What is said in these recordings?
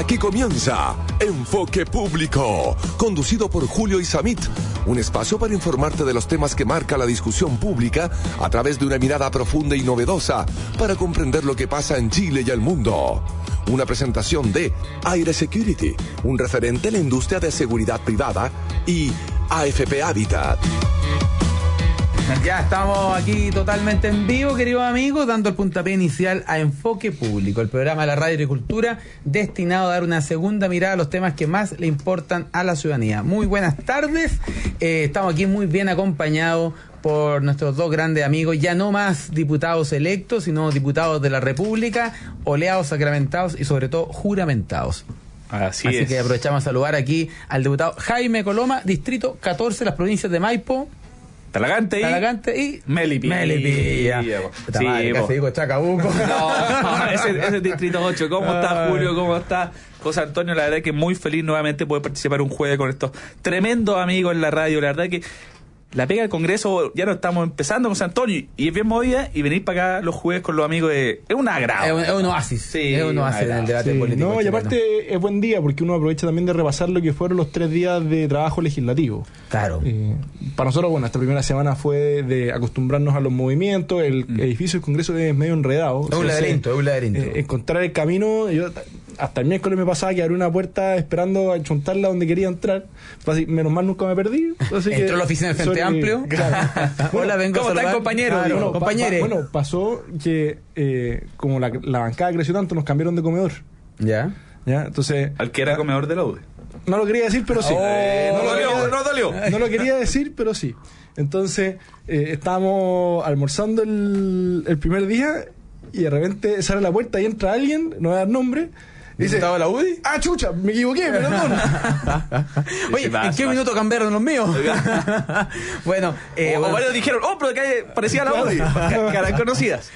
Aquí comienza Enfoque Público, conducido por Julio Isamit, un espacio para informarte de los temas que marca la discusión pública a través de una mirada profunda y novedosa para comprender lo que pasa en Chile y el mundo. Una presentación de Aire Security, un referente en la industria de seguridad privada, y AFP Habitat. Ya estamos aquí totalmente en vivo, queridos amigos, dando el puntapié inicial a Enfoque Público, el programa de la Radio Agricultura destinado a dar una segunda mirada a los temas que más le importan a la ciudadanía. Muy buenas tardes, estamos aquí muy bien acompañados por nuestros dos grandes amigos, ya no más diputados electos, sino diputados de la República, oleados, sacramentados y sobre todo juramentados. Así que aprovechamos a saludar aquí al diputado Jaime Coloma, distrito 14, las provincias de Maipo, Talagante y Melipilla. Sí, casi digo Chacabuco. No, ese distrito 8. ¿Cómo está, Julio? ¿Cómo está José Antonio? La verdad es que muy feliz nuevamente poder participar un jueves con estos tremendos amigos en la radio. La verdad es que la pega del Congreso ya lo estamos empezando, José Antonio, y es bien movida, y venir para acá los jueves con los amigos es un agrado. Es un oasis. Sí, es un oasis en el debate político. No, y aparte es buen día porque uno aprovecha también de repasar lo que fueron los 3 días de trabajo legislativo. Claro. Para nosotros, bueno, esta primera semana fue de acostumbrarnos a los movimientos. El edificio del Congreso es medio enredado. Es un laberinto. Encontrar el camino. Yo hasta el miércoles me pasaba que abrí una puerta esperando a chuntarla donde quería entrar. Así, menos mal nunca me perdí. Entró a la oficina del Frente Amplio. Claro. Hola, vengo. ¿Cómo están, compañeros? Claro, bueno, pasó que como la bancada creció tanto, nos cambiaron de comedor. Ya. Entonces, al que era comedor de la UDE. No lo quería decir, pero sí. No dolió. No lo quería decir, pero sí. Entonces, estábamos almorzando el primer día y de repente sale la puerta y entra alguien, no voy a dar nombre. Dice, ¿estaba la UDI? Ah, chucha, me equivoqué, perdón. Oye, ¿en qué minuto cambiaron los míos? Bueno, o varios dijeron, pero que parecía la UDI. Caras conocidas.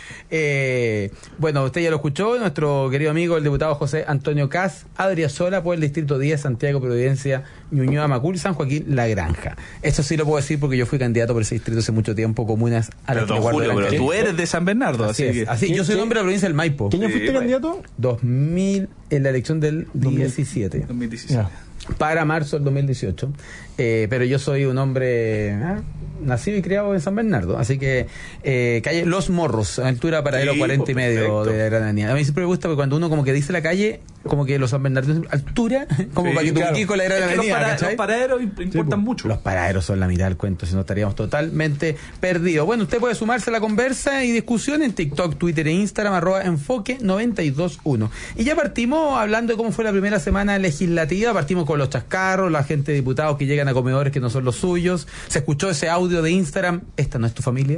Bueno, usted ya lo escuchó, nuestro querido amigo, el diputado José Antonio Caz, Adriasola por el distrito 10, Santiago, Providencia, Ñuñoa, Macul, San Joaquín, La Granja. Eso sí lo puedo decir porque yo fui candidato por ese distrito hace mucho tiempo, comunas a la Julio, pero tú eres de San Bernardo. Así yo soy hombre de la provincia del Maipo. ¿Qué año fuiste candidato? 2000, en la elección del 17. 2017. Yeah. Para marzo del 2018. Pero yo soy un hombre nacido y criado en San Bernardo. Así que calle Los Morros, altura Paradero 40 y medio de la Gran Avenida. A mí siempre me gusta porque cuando uno como que dice la calle, como que los San Bernardinos, altura, como para que tú ubiques con la Gran Avenida. Los paraderos importan mucho. Los paraderos son la mitad del cuento, si no estaríamos totalmente perdidos. Bueno, usted puede sumarse a la conversa y discusión en TikTok, Twitter e Instagram, @enfoque921. Y ya partimos hablando de cómo fue la primera semana legislativa. Partimos con los chascarros, la gente de diputados que llegan a comedores que no son los suyos. Se escuchó ese audio de Instagram, esta no es tu familia.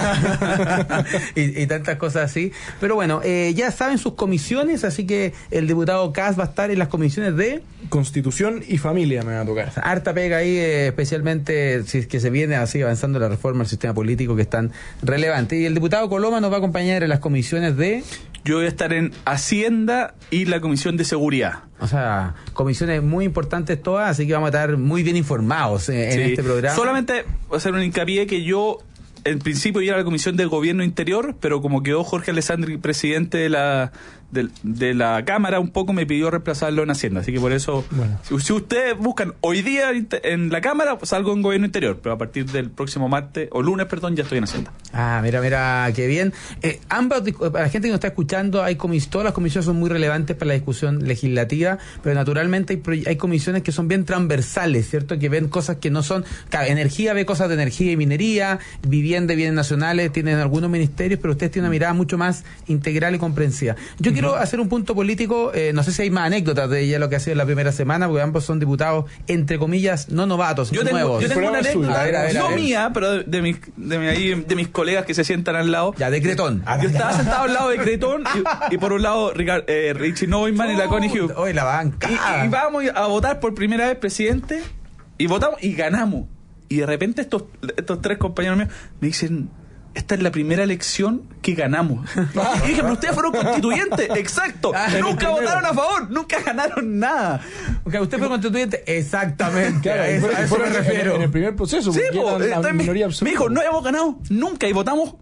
y tantas cosas así. Pero bueno, ya saben sus comisiones, así que el diputado Caz va a estar en las comisiones de Constitución y Familia, me va a tocar. O sea, harta pega ahí, especialmente si es que se viene así avanzando la reforma al sistema político, que es tan relevante. Y el diputado Coloma nos va a acompañar en las comisiones de... Yo voy a estar en Hacienda y la Comisión de Seguridad. O sea, comisiones muy importantes todas, así que vamos a estar muy bien informados en este programa. Solamente voy a hacer un hincapié que yo, en principio, iba a la Comisión del Gobierno Interior, pero como quedó Jorge Alessandri presidente de la Cámara, un poco me pidió reemplazarlo en Hacienda. Así que por eso, bueno, si ustedes buscan hoy día en la Cámara, pues salgo en Gobierno Interior, pero a partir del próximo martes, o lunes, perdón, ya estoy en Hacienda. Mira, qué bien. Ambas, para la gente que nos está escuchando, todas las comisiones son muy relevantes para la discusión legislativa, pero naturalmente hay comisiones que son bien transversales, ¿cierto? Que ven cosas que no son... Claro, energía ve cosas de energía y minería, vivienda y bienes nacionales, tienen algunos ministerios, pero ustedes tienen una mirada mucho más integral y comprensiva. Yo quiero hacer un punto político, no sé si hay más anécdotas de ella lo que ha sido en la primera semana, porque ambos son diputados, entre comillas, no novatos, nuevos. Yo tengo una anécdota, no mía, pero de mis colegas que se sientan al lado. Ya, de Cretón. Yo estaba sentado al lado de Cretón y por un lado Richie Neumann y la Connie Hughes. Hoy la banca. Y vamos a votar por primera vez presidente, y votamos y ganamos. Y de repente estos 3 compañeros míos me dicen... Esta es la primera elección que ganamos. Y dije, pero ustedes fueron constituyentes. Exacto. Nunca votaron a favor. Nunca ganaron nada. Okay, usted fue constituyente. Exactamente. Claro, a eso me refiero. En el primer proceso. Sí, me dijo, no hemos ganado nunca. Y votamos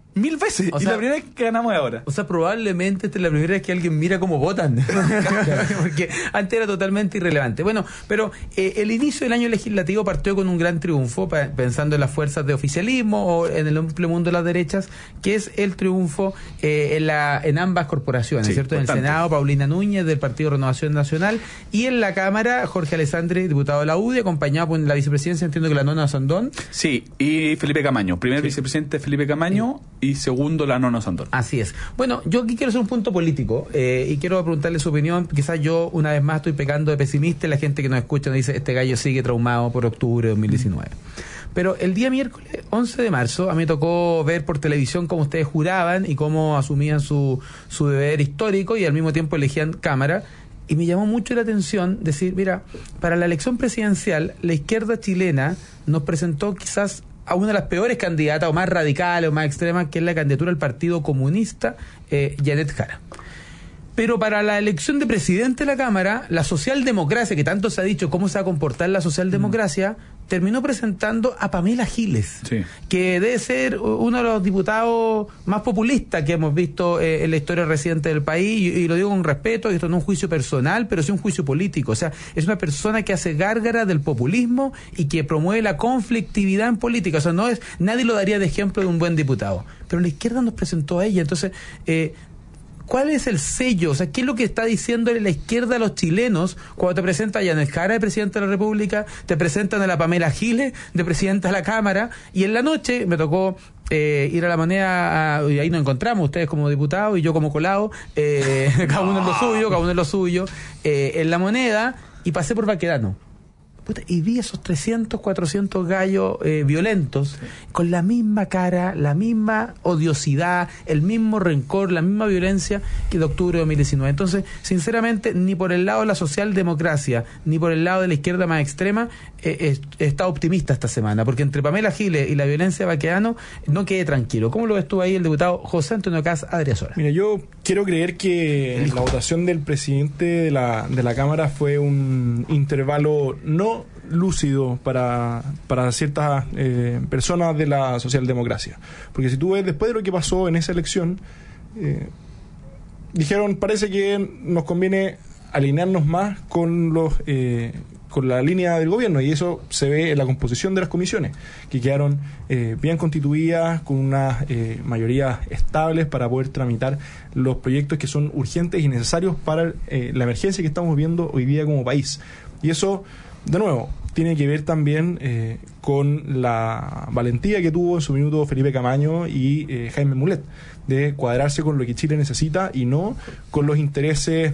1000 veces. O y sea, la primera vez que ganamos es ahora. O sea, probablemente esta es la primera vez que alguien mira cómo votan. Porque antes era totalmente irrelevante. Bueno, pero el inicio del año legislativo partió con un gran triunfo, pensando en las fuerzas de oficialismo o en el amplio mundo de las derechas, que es el triunfo en ambas corporaciones, Sí, ¿cierto? En el bastante. Senado, Paulina Núñez, del Partido Renovación Nacional, y en la Cámara, Jorge Alessandri, diputado de la UDI, acompañado por la vicepresidencia, entiendo que la Nona Sandón. Sí, y Felipe Camaño. Primer vicepresidente Felipe Camaño y segundo la Nona Sandón. Así es. Bueno, yo aquí quiero hacer un punto político y quiero preguntarle su opinión. Quizás yo, una vez más, estoy pecando de pesimista y la gente que nos escucha nos dice, este gallo sigue traumado por octubre de 2019. Pero el día miércoles 11 de marzo a mí me tocó ver por televisión cómo ustedes juraban y cómo asumían su deber histórico y al mismo tiempo elegían Cámara. Y me llamó mucho la atención decir, mira, para la elección presidencial, la izquierda chilena nos presentó quizás a una de las peores candidatas, o más radicales, o más extremas, que es la candidatura del Partido Comunista, Janet Jara. Pero para la elección de presidente de la Cámara, la socialdemocracia, que tanto se ha dicho cómo se va a comportar la socialdemocracia, terminó presentando a Pamela Giles, Sí. que debe ser uno de los diputados más populistas que hemos visto en la historia reciente del país, y lo digo con respeto, y esto no es un juicio personal, pero sí un juicio político. O sea, es una persona que hace gárgara del populismo y que promueve la conflictividad en política. O sea, nadie lo daría de ejemplo de un buen diputado. Pero la izquierda nos presentó a ella. Entonces, ¿cuál es el sello? O sea, ¿qué es lo que está diciéndole la izquierda a los chilenos cuando te presenta a Janet Jara de presidenta de la República, te presentan a la Pamela Giles de presidenta de la Cámara, y en la noche me tocó ir a La Moneda, y ahí nos encontramos, ustedes como diputados y yo como colado, cada uno en lo suyo, en La Moneda, y pasé por Baquedano. Y vi esos 300, 400 gallos violentos, con la misma cara, la misma odiosidad, el mismo rencor, la misma violencia que de octubre de 2019. Entonces, sinceramente, ni por el lado de la socialdemocracia, ni por el lado de la izquierda más extrema, he estado optimista esta semana, porque entre Pamela Giles y la violencia de Baquedano no quedé tranquilo. ¿Cómo lo ves tú ahí, el diputado José Antonio Caz Adriasola? Mira, yo quiero creer que la votación del presidente de la Cámara fue un intervalo no lúcido para ciertas personas de la socialdemocracia. Porque si tú ves, después de lo que pasó en esa elección, dijeron, parece que nos conviene alinearnos más con la línea del gobierno, y eso se ve en la composición de las comisiones, que quedaron bien constituidas, con unas mayorías estables para poder tramitar los proyectos que son urgentes y necesarios para la emergencia que estamos viviendo hoy día como país. Y eso, de nuevo, tiene que ver también con la valentía que tuvo en su minuto Felipe Camaño y Jaime Mulet, de cuadrarse con lo que Chile necesita y no con los intereses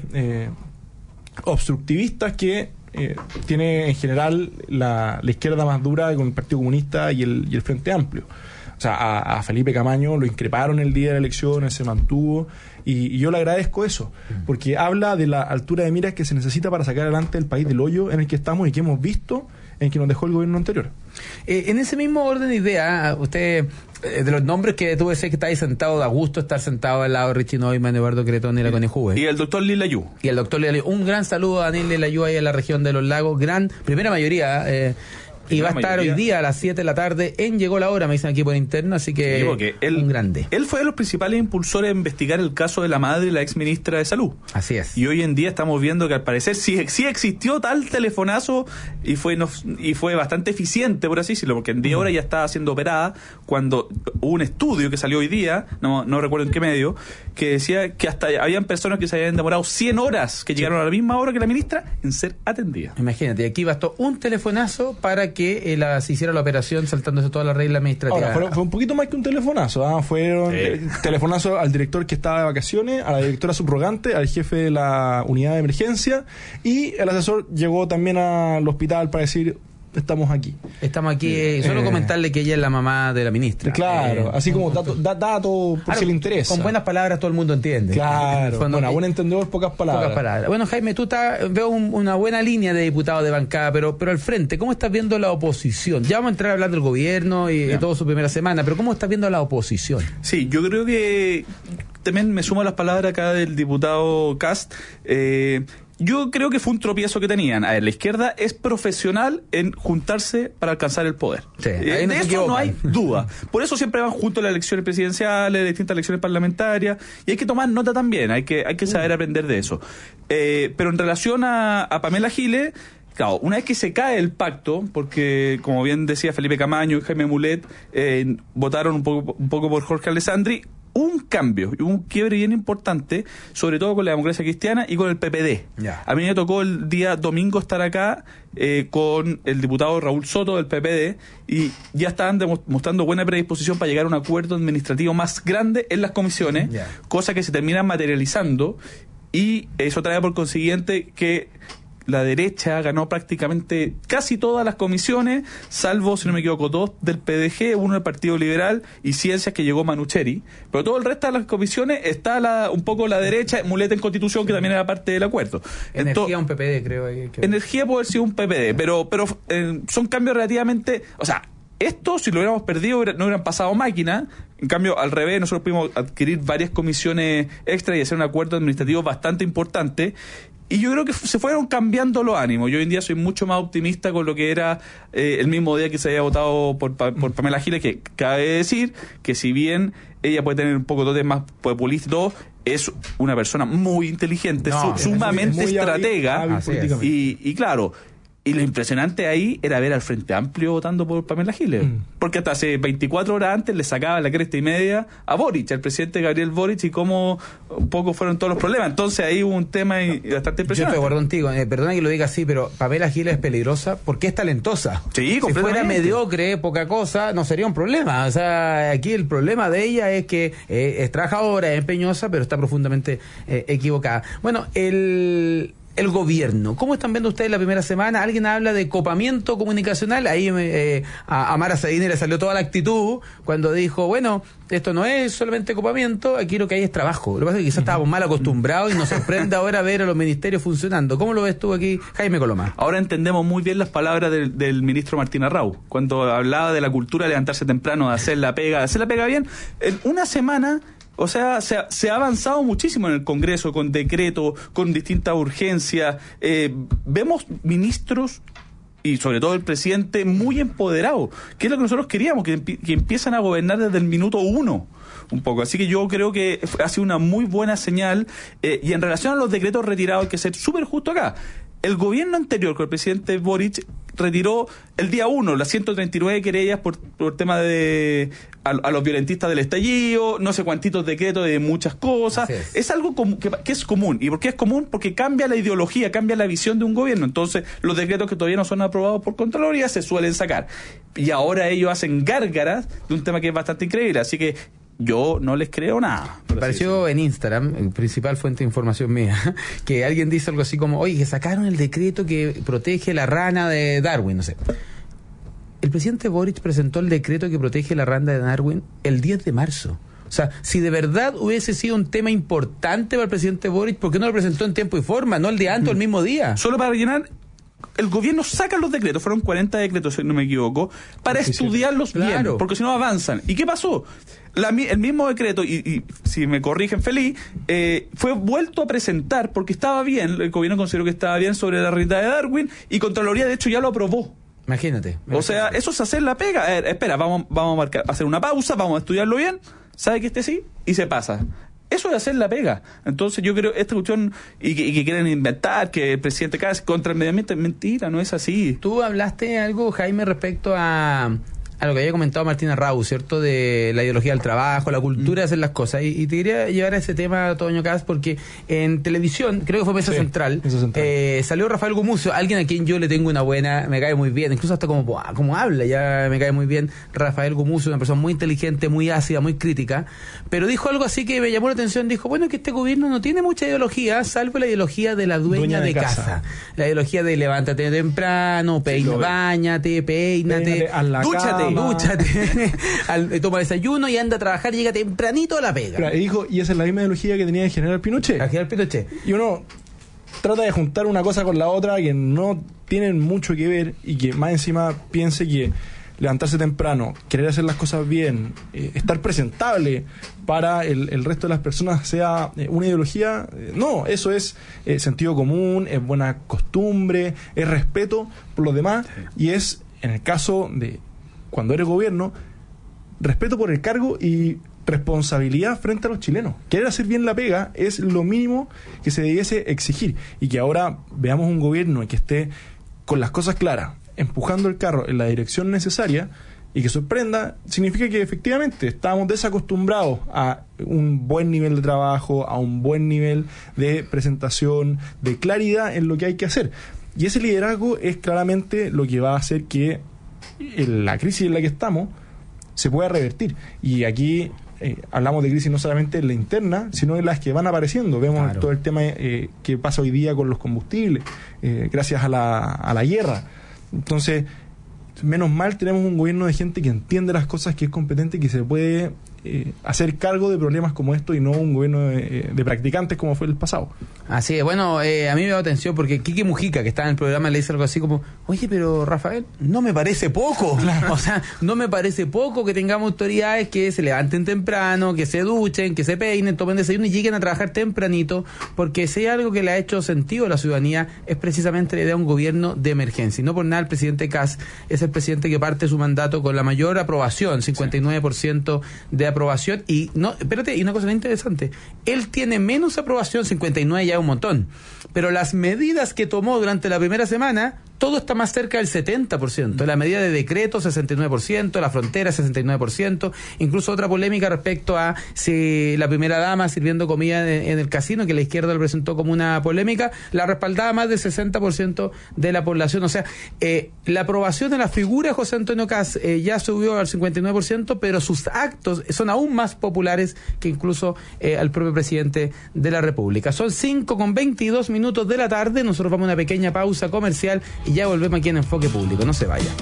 obstructivistas que tiene en general la izquierda más dura, con el Partido Comunista y el Frente Amplio. O sea, a Felipe Camaño lo increparon el día de la elección, él se mantuvo, y yo le agradezco eso, porque habla de la altura de miras que se necesita para sacar adelante el país del hoyo en el que estamos y que hemos visto en que nos dejó el gobierno anterior. En ese mismo orden de idea, usted, de los nombres que tuve, sé que está ahí sentado, da gusto estar sentado al lado de Richie Neumann, Eduardo Cretón y la Conejube. Y el doctor Lilayú. Y el doctor Lilayú. Un gran saludo a Daniel Lilayú ahí en la región de Los Lagos, primera mayoría, y va a estar hoy día a las 7 de la tarde en Llegó la Hora, me dicen aquí por interno, así que un grande. Él fue de los principales impulsores en investigar el caso de la madre de la ex ministra de Salud. Así es. Y hoy en día estamos viendo que al parecer sí existió tal telefonazo y fue bastante eficiente, por así decirlo, porque en 10 horas ya estaba siendo operada, cuando hubo un estudio que salió hoy día, no recuerdo en qué medio, que decía que hasta habían personas que se habían demorado 100 horas, que llegaron a la misma hora que la ministra, en ser atendidas. Imagínate, aquí bastó un telefonazo para que se hiciera la operación saltándose toda la regla administrativa. Ahora, fue un poquito más que un telefonazo, fueron telefonazo al director que estaba de vacaciones, a la directora subrogante, al jefe de la unidad de emergencia, y el asesor llegó también al hospital para decir: estamos aquí. Solo comentarle que ella es la mamá de la ministra. Claro, así como dato por si le interesa. Con buenas palabras todo el mundo entiende. Claro, bueno, a buen entendedor, pocas palabras. Bueno, Jaime, veo una buena línea de diputados de bancada, pero al frente, ¿cómo estás viendo la oposición? Ya vamos a entrar a hablar del gobierno y de todo su primera semana, pero ¿cómo estás viendo la oposición? Sí, yo creo que también me sumo a las palabras acá del diputado Cast. Yo creo que fue un tropiezo que tenían. A ver, la izquierda es profesional en juntarse para alcanzar el poder. Sí, De eso no hay duda. Por eso siempre van juntos las elecciones presidenciales, las distintas elecciones parlamentarias, y hay que tomar nota también, hay que saber aprender de eso. Pero en relación a Pamela Giles, claro, una vez que se cae el pacto, porque como bien decía Felipe Camaño y Jaime Mulet, votaron un poco por Jorge Alessandri, un cambio y un quiebre bien importante, sobre todo con la democracia cristiana y con el PPD. Ya. A mí me tocó el día domingo estar acá con el diputado Raúl Soto del PPD y ya estaban mostrando buena predisposición para llegar a un acuerdo administrativo más grande en las comisiones, cosa que se termina materializando, y eso trae por consiguiente que la derecha ganó prácticamente casi todas las comisiones, salvo, si no me equivoco, 2 del PDG, 1 del Partido Liberal y Ciencias, que llegó Manucheri. Pero todo el resto de las comisiones está un poco la derecha, Mulet en Constitución, que también era parte del acuerdo. Energía un PPD, creo. Energía puede haber sido un PPD, pero son cambios relativamente... O sea, esto, si lo hubiéramos perdido, no hubieran pasado máquina. En cambio, al revés, nosotros pudimos adquirir varias comisiones extra y hacer un acuerdo administrativo bastante importante. Y yo creo que se fueron cambiando los ánimos. Yo hoy en día soy mucho más optimista con lo que era el mismo día que se había votado por Pamela Giles, que cabe decir que si bien ella puede tener un poco de dotes más populistas y todo, es una persona muy inteligente, sumamente muy estratega. hábil Y claro... Y lo impresionante ahí era ver al Frente Amplio votando por Pamela Giles. Porque hasta hace 24 horas antes le sacaba la cresta y media a Boric, al presidente Gabriel Boric, y cómo un poco fueron todos los problemas. Entonces ahí hubo un tema bastante impresionante. Yo estoy de acuerdo contigo. Perdona que lo diga así, pero Pamela Giles es peligrosa porque es talentosa. Sí, si fuera mediocre, poca cosa, no sería un problema. O sea, aquí el problema de ella es que es trabajadora, es empeñosa, pero está profundamente equivocada. Bueno, el gobierno, ¿cómo están viendo ustedes la primera semana? Alguien habla de copamiento comunicacional. Ahí a Mara Sadini le salió toda la actitud cuando dijo, bueno, esto no es solamente copamiento, aquí lo que hay es trabajo. Lo que pasa es que quizás estábamos mal acostumbrados y nos sorprende ahora ver a los ministerios funcionando. ¿Cómo lo ves tú aquí, Jaime Coloma? Ahora entendemos muy bien las palabras del ministro Martín Arrau, cuando hablaba de la cultura de levantarse temprano, de hacer la pega bien. En una semana... O sea, se ha avanzado muchísimo en el Congreso, con decretos, con distintas urgencias. Vemos ministros, y sobre todo el presidente, muy empoderados, que es lo que nosotros queríamos, que empiezan a gobernar desde el minuto 1. Un poco. Así que yo creo que ha sido una muy buena señal. Y en relación a los decretos retirados, hay que ser súper justo acá. El gobierno anterior, con el presidente Boric, retiró el día 1 las 139 querellas por tema de a los violentistas del estallido, no sé cuántitos decretos de muchas cosas. Es algo que es común. ¿Y por qué es común? Porque cambia la ideología, cambia la visión de un gobierno. Entonces, los decretos que todavía no son aprobados por Contraloría se suelen sacar. Y ahora ellos hacen gárgaras de un tema que es bastante increíble. Así que yo no les creo nada. Me pareció en Instagram, principal fuente de información mía, que alguien dice algo así como, oye, que sacaron el decreto que protege la rana de Darwin, no sé. El presidente Boric presentó el decreto que protege la rana de Darwin el 10 de marzo. O sea, si de verdad hubiese sido un tema importante para el presidente Boric, ¿por qué no lo presentó en tiempo y forma? No el día antes o el mismo día. Solo para rellenar, el gobierno saca los decretos, fueron 40 decretos, si no me equivoco, para estudiarlos bien, porque si no avanzan. ¿Y qué pasó? El mismo decreto, y si me corrigen feliz, fue vuelto a presentar porque estaba bien, el gobierno consideró que estaba bien sobre la rita de Darwin, y Contraloría de hecho ya lo aprobó. Imagínate. O sea, eso es hacer la pega. A ver, espera, vamos a hacer una pausa, vamos a estudiarlo bien, sabe que sí, y se pasa. Eso es hacer la pega. Entonces yo creo esta cuestión y que quieren inventar que el presidente cae contra el medio ambiente, mentira, no es así. Tú hablaste algo, Jaime, respecto a lo que había comentado Martín Arrau, ¿cierto? De la ideología del trabajo, la cultura de hacer las cosas. Y te quería llevar a ese tema, Toño Cas, porque en televisión, creo que fue Mesa Central, salió Rafael Gumucio, alguien a quien yo le tengo una buena, me cae muy bien, incluso hasta como habla, ya me cae muy bien. Rafael Gumucio, una persona muy inteligente, muy ácida, muy crítica, pero dijo algo así que me llamó la atención. Dijo, bueno, que este gobierno no tiene mucha ideología, salvo la ideología de la dueña de casa. La ideología de levántate temprano, báñate, peínate, dúchate. Toma desayuno y anda a trabajar, llega tempranito a la pega. Claro, y esa es la misma ideología que tenía el general Pinochet. Y uno trata de juntar una cosa con la otra que no tienen mucho que ver, y que más encima piense que levantarse temprano, querer hacer las cosas bien, estar presentable para el resto de las personas sea una ideología. No, eso es sentido común, es buena costumbre, es respeto por los demás, y es, en el caso de cuando eres gobierno, respeto por el cargo y responsabilidad frente a los chilenos. Querer hacer bien la pega es lo mínimo que se debiese exigir, y que ahora veamos un gobierno que esté con las cosas claras, empujando el carro en la dirección necesaria, y que sorprenda, significa que efectivamente estamos desacostumbrados a un buen nivel de trabajo, a un buen nivel de presentación, de claridad en lo que hay que hacer. Y ese liderazgo es claramente lo que va a hacer que la crisis en la que estamos se pueda revertir. Y aquí hablamos de crisis no solamente en la interna, sino en las que van apareciendo. Vemos todo el tema que pasa hoy día con los combustibles, gracias a la guerra. Entonces, menos mal tenemos un gobierno de gente que entiende las cosas, que es competente y que se puede hacer cargo de problemas como esto, y no un gobierno de practicantes como fue el pasado. Así es. Bueno, a mí me da atención porque Quique Mujica, que está en el programa, le dice algo así como: oye, pero Rafael, no me parece poco. Claro. O sea, no me parece poco que tengamos autoridades que se levanten temprano, que se duchen, que se peinen, tomen desayuno y lleguen a trabajar tempranito, porque si hay algo que le ha hecho sentido a la ciudadanía es precisamente la idea de un gobierno de emergencia. Y no por nada el presidente Kast es el presidente que parte su mandato con la mayor aprobación, 59% de aprobación. Y no, espérate, y una cosa interesante, él tiene menos aprobación, 59 ya es un montón, pero las medidas que tomó durante la primera semana, todo está más cerca del 70%. La medida de decreto, 69%, la frontera, 69%, incluso otra polémica respecto a si la primera dama sirviendo comida en el casino, que la izquierda lo presentó como una polémica, la respaldaba más del 60% de la población. O sea, la aprobación de la figura de José Antonio Kast ya subió al 59%, pero sus actos son aún más populares que incluso al propio presidente de la República. Son 5:22 de la tarde, nosotros vamos a una pequeña pausa comercial y ya volvemos aquí en Enfoque Público. No se vaya.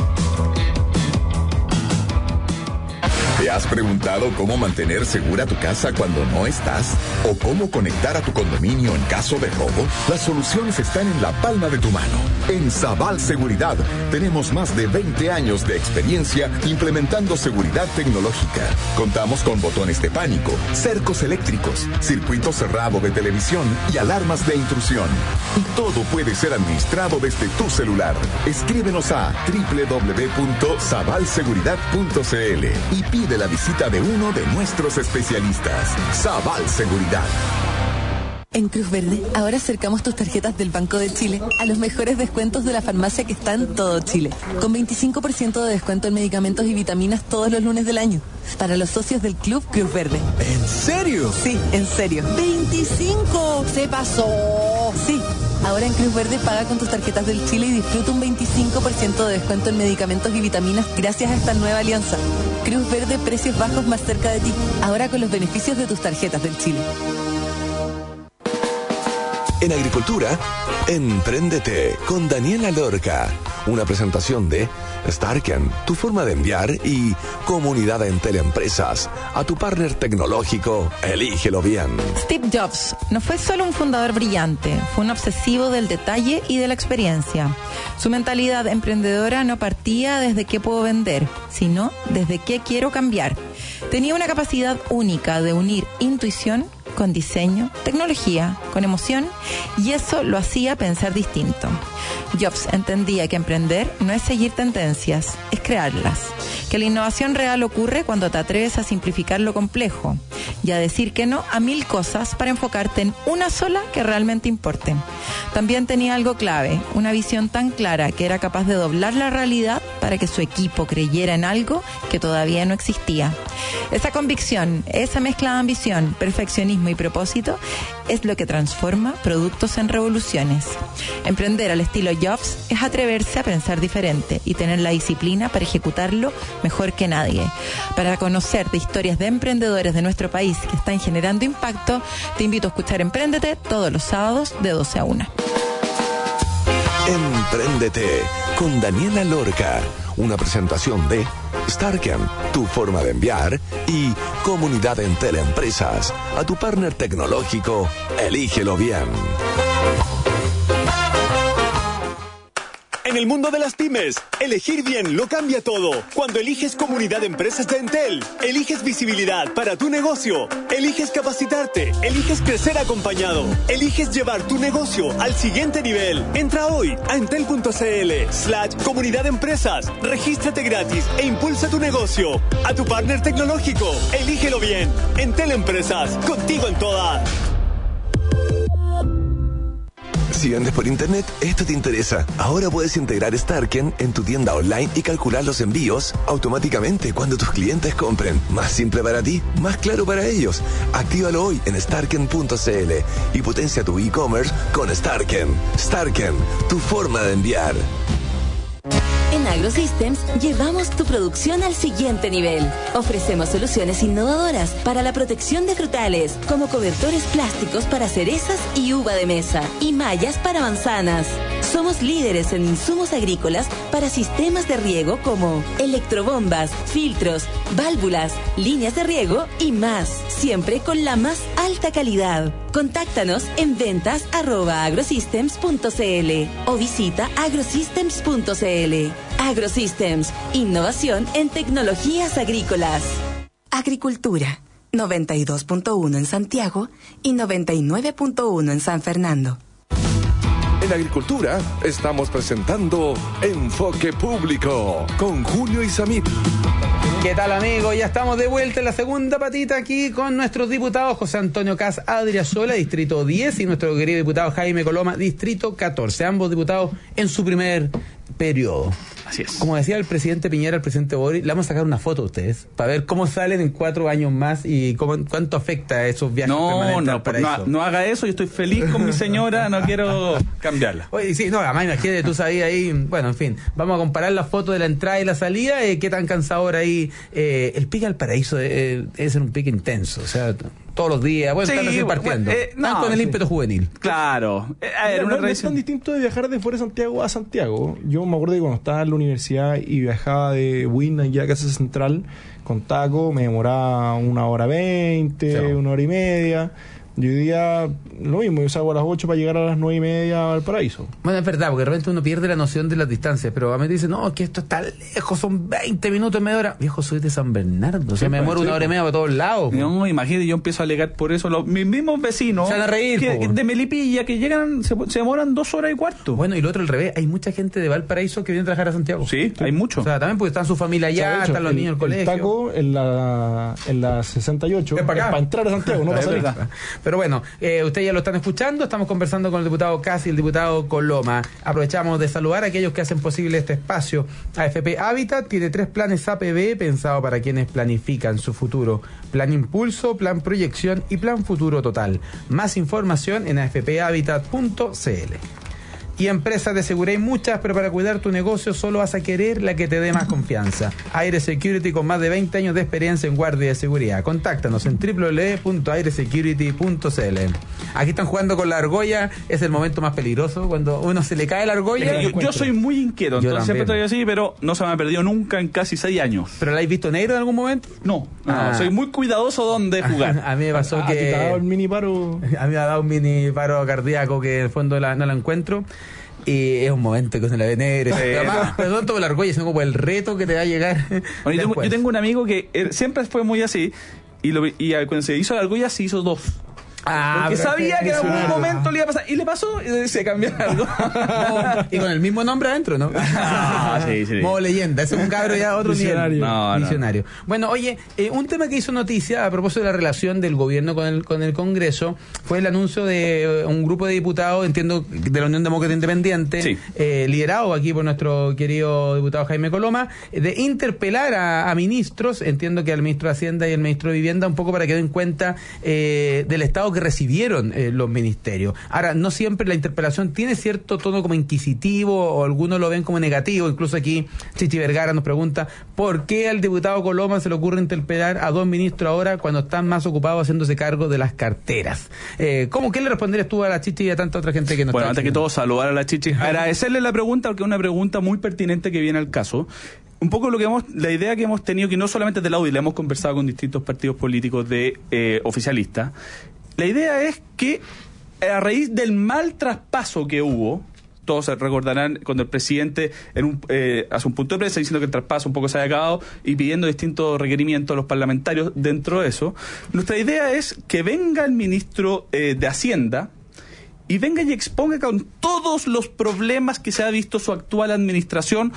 ¿Te has preguntado cómo mantener segura tu casa cuando no estás? ¿O cómo conectar a tu condominio en caso de robo? Las soluciones están en la palma de tu mano. En Sabal Seguridad tenemos más de 20 años de experiencia implementando seguridad tecnológica. Contamos con botones de pánico, cercos eléctricos, circuito cerrado de televisión y alarmas de intrusión. Y todo puede ser administrado desde tu celular. Escríbenos a www.sabalseguridad.cl y pide la visita de uno de nuestros especialistas. Sabal Seguridad. En Cruz Verde, ahora acercamos tus tarjetas del Banco de Chile a los mejores descuentos de la farmacia que está en todo Chile. Con 25% de descuento en medicamentos y vitaminas todos los lunes del año. Para los socios del Club Cruz Verde. ¿En serio? Sí, en serio. ¡25! ¡Se pasó! Sí. Ahora en Cruz Verde paga con tus tarjetas del Chile y disfruta un 25% de descuento en medicamentos y vitaminas gracias a esta nueva alianza. Cruz Verde, precios bajos más cerca de ti. Ahora con los beneficios de tus tarjetas del Chile. En agricultura, Empréndete con Daniela Lorca. Una presentación de Starken, tu forma de enviar, y Comunidad en Teleempresas. A tu partner tecnológico, elígelo bien. Steve Jobs no fue solo un fundador brillante, fue un obsesivo del detalle y de la experiencia. Su mentalidad emprendedora no partía desde qué puedo vender, sino desde qué quiero cambiar. Tenía una capacidad única de unir intuición con diseño, tecnología, con emoción, y eso lo hacía pensar distinto. Jobs entendía que emprender no es seguir tendencias, es crearlas. Que la innovación real ocurre cuando te atreves a simplificar lo complejo y a decir que no a 1000 cosas para enfocarte en una sola que realmente importe. También tenía algo clave, una visión tan clara que era capaz de doblar la realidad para que su equipo creyera en algo que todavía no existía. Esa convicción, esa mezcla de ambición, perfeccionismo y propósito es lo que transforma productos en revoluciones. Emprender al estilo Jobs es atreverse a pensar diferente y tener la disciplina para ejecutarlo mejor que nadie. Para conocer de historias de emprendedores de nuestro país que están generando impacto, te invito a escuchar Empréndete todos los sábados de 12 a 1. Empréndete con Daniela Lorca. Una presentación de Starken, tu forma de enviar, y Comunidad en Teleempresas. A tu partner tecnológico, elígelo bien. En el mundo de las pymes, elegir bien lo cambia todo. Cuando eliges Comunidad de Empresas de Entel, eliges visibilidad para tu negocio, eliges capacitarte, eliges crecer acompañado, eliges llevar tu negocio al siguiente nivel. Entra hoy a entel.cl/comunidad de empresas, regístrate gratis e impulsa tu negocio. A tu partner tecnológico, elígelo bien. Entel Empresas, contigo en todas. Si vendes por internet, esto te interesa. Ahora puedes integrar Starken en tu tienda online y calcular los envíos automáticamente cuando tus clientes compren. Más simple para ti, más claro para ellos. Actívalo hoy en starken.cl y potencia tu e-commerce con Starken. Starken, tu forma de enviar. En AgroSystems llevamos tu producción al siguiente nivel. Ofrecemos soluciones innovadoras para la protección de frutales, como cobertores plásticos para cerezas y uva de mesa, y mallas para manzanas. Somos líderes en insumos agrícolas para sistemas de riego como electrobombas, filtros, válvulas, líneas de riego y más, siempre con la más alta calidad. Contáctanos en ventas@agrosystems.cl o visita agrosystems.cl. AgroSystems, innovación en tecnologías agrícolas. Agricultura, 92.1 en Santiago y 99.1 en San Fernando. En Agricultura estamos presentando Enfoque Público con Julio Isamit. ¿Qué tal, amigos? Ya estamos de vuelta en la segunda patita aquí con nuestros diputados José Antonio Cas Adriasola, Distrito 10, y nuestro querido diputado Jaime Coloma, Distrito 14. Ambos diputados en su primer periodo. Así es. Como decía el presidente Piñera, el presidente Boric, le vamos a sacar una foto a ustedes para ver cómo salen en 4 años más y cuánto afecta a esos viajes permanentes al paraíso. No haga eso, yo estoy feliz con mi señora, no quiero cambiarla. Oye, sí, no, además imagínate, tú sabías ahí, bueno, en fin, vamos a comparar la foto de la entrada y la salida, qué tan cansador ahí, el pique al paraíso debe ser un pique intenso, o sea, todos los días, bueno, están así partiendo, tanto en el ímpetu juvenil. Claro, no es tan distinto de viajar de fuera de Santiago a Santiago. Yo me acuerdo que cuando estaba en la universidad y viajaba de Buin ya a Casa Central con taco, me demoraba 1:20, 1:30. Y hoy día lo mismo, yo salgo a las 8 para llegar a las 9:30 al paraíso. Bueno, es verdad, porque de repente uno pierde la noción de las distancias, pero a mí dice, no, que esto está lejos, son 20 minutos, media hora. Viejo, soy de San Bernardo, o sea, me demoro 1:30 para todos lados. No, imagínate, yo empiezo a alegar por eso. Mis mismos vecinos se van a reír, de Melipilla, que llegan, se demoran 2 horas y cuarto. Bueno, y lo otro al revés, hay mucha gente de Valparaíso que viene a trabajar a Santiago. Sí, hay mucho. O sea, también porque están su familia allá, o sea, están los niños en el colegio. El taco en la 68 es para entrar a Santiago, no para salir. Pero bueno, ustedes ya lo están escuchando, estamos conversando con el diputado Cas y el diputado Coloma. Aprovechamos de saludar a aquellos que hacen posible este espacio. AFP Hábitat tiene 3 planes APB pensados para quienes planifican su futuro: Plan Impulso, Plan Proyección y Plan Futuro Total. Más información en afphabitat.cl. Y empresas de seguridad hay muchas, pero para cuidar tu negocio solo vas a querer la que te dé más confianza. Aire Security, con más de 20 años de experiencia en guardia de seguridad. Contáctanos en www.airesecurity.cl. Aquí están jugando con la argolla, es el momento más peligroso, cuando uno se le cae la argolla. Yo soy muy inquieto, entonces siempre estoy así, pero no se me ha perdido nunca en casi 6 años. ¿Pero la has visto negro en algún momento? No, soy muy cuidadoso donde jugar. A mí me pasó que... ¿Te ha dado el mini paro? A mí me ha dado un mini paro cardíaco que en el fondo no la encuentro. Y es un momento que se la ve negra. Perdón todo la argolla, sino como el reto que te va a llegar. Bueno, yo tengo un amigo que siempre fue muy así. Y cuando se hizo la argolla, se hizo 2. Porque sabía que en algún momento le iba a pasar. Y le pasó y se cambió algo. Y con el mismo nombre adentro, ¿no? Sí. Modo leyenda. Ese es un cabro ya a otro nivel. Visionario. Bueno, oye, un tema que hizo noticia a propósito de la relación del gobierno con el Congreso fue el anuncio de un grupo de diputados, entiendo, de la Unión Demócrata Independiente, liderado aquí por nuestro querido diputado Jaime Coloma, de interpelar a ministros, entiendo que al ministro de Hacienda y al ministro de Vivienda, un poco para que den cuenta del estado que recibieron los ministerios. Ahora, no siempre la interpelación tiene cierto tono como inquisitivo, o algunos lo ven como negativo. Incluso aquí Chichi Vergara nos pregunta ¿por qué al diputado Coloma se le ocurre interpelar a 2 ministros ahora cuando están más ocupados haciéndose cargo de las carteras? ¿Qué le responderías tú a la Chichi y a tanta otra gente que nos está antes que todo, saludar a la Chichi, agradecerle la pregunta, porque es una pregunta muy pertinente que viene al caso. Un poco la idea que hemos tenido, que no solamente del audio, la hemos conversado con distintos partidos políticos de oficialistas. La idea es que a raíz del mal traspaso que hubo, Todos se recordarán cuando el presidente hace un punto de prensa diciendo que el traspaso un poco se había acabado y pidiendo distintos requerimientos a los parlamentarios dentro de eso. Nuestra idea es que venga el ministro de Hacienda y venga y exponga con todos los problemas que se ha visto su actual administración,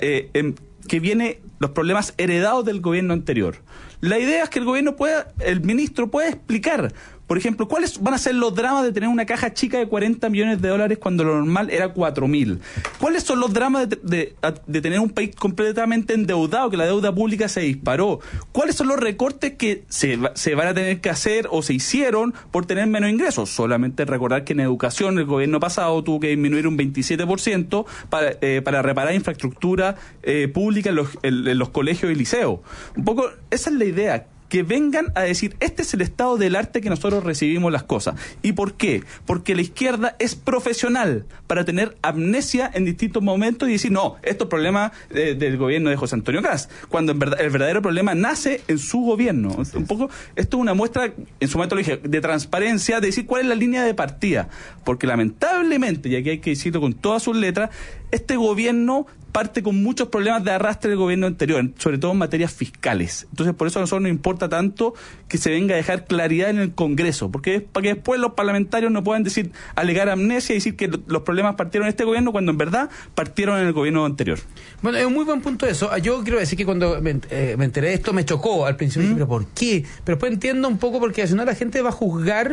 que viene los problemas heredados del gobierno anterior. La idea es que el ministro pueda explicar, por ejemplo, cuáles van a ser los dramas de tener una caja chica de $40 millones cuando lo normal era 4.000. ¿Cuáles son los dramas de tener un país completamente endeudado, que la deuda pública se disparó? ¿Cuáles son los recortes que se van a tener que hacer o se hicieron por tener menos ingresos? Solamente recordar que en educación el gobierno pasado tuvo que disminuir un 27% para reparar infraestructura pública en los colegios y liceos. Un poco esa es la idea, que vengan a decir, este es el estado del arte que nosotros recibimos las cosas. ¿Y por qué? Porque la izquierda es profesional para tener amnesia en distintos momentos y decir, no, esto es problema del gobierno de José Antonio Kast, cuando en verdad el verdadero problema nace en su gobierno. Un poco, esto es una muestra, en su momento lo dije, de transparencia, de decir cuál es la línea de partida. Porque lamentablemente, y aquí hay que decirlo con todas sus letras, este gobierno parte con muchos problemas de arrastre del gobierno anterior, sobre todo en materias fiscales. Entonces, por eso a nosotros nos importa tanto que se venga a dejar claridad en el Congreso, porque para que después los parlamentarios no puedan alegar amnesia y decir que los problemas partieron en este gobierno cuando en verdad partieron en el gobierno anterior. Bueno, es un muy buen punto eso. Yo quiero decir que cuando me enteré de esto me chocó al principio, pero ¿por qué? Pero después entiendo un poco porque si no la gente va a juzgar.